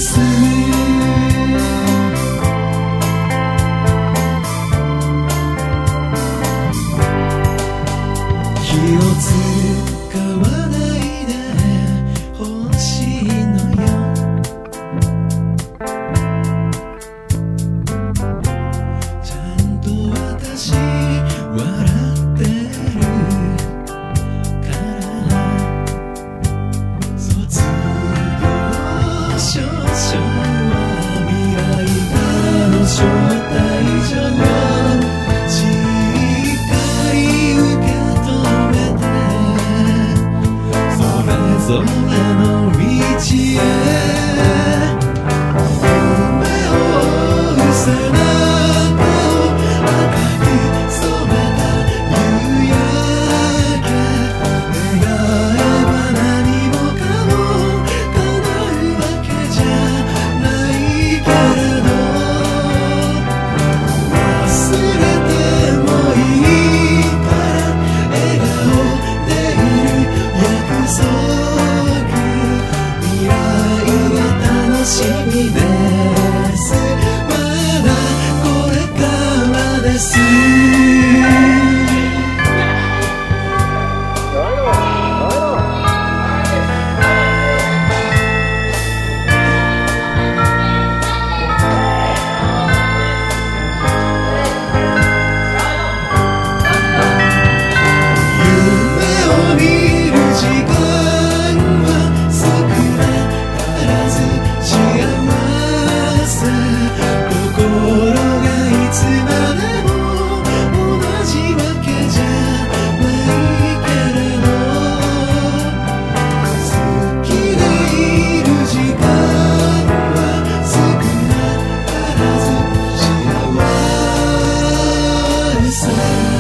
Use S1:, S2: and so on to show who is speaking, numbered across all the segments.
S1: です気を使わないでほしいのよちゃんと私笑ってるから卒業証書は未来からの招待状しっかり受け止めてそれぞれの道へ夢を追う背中を赤く染めた夕焼け願えば何もかも叶うわけじゃないけれど忘れてもいいから笑顔でいる約束未来が楽しみですまだこれからです夢を見る時間は少なからず幸せ心がいつまでも同じわけじゃないけれど好きでいる時間は少なからず幸せ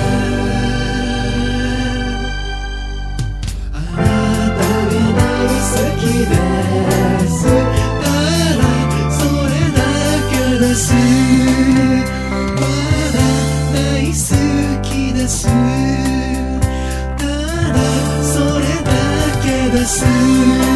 S1: あなたが大好きですただそれだけですまだ大好きですただそれだけです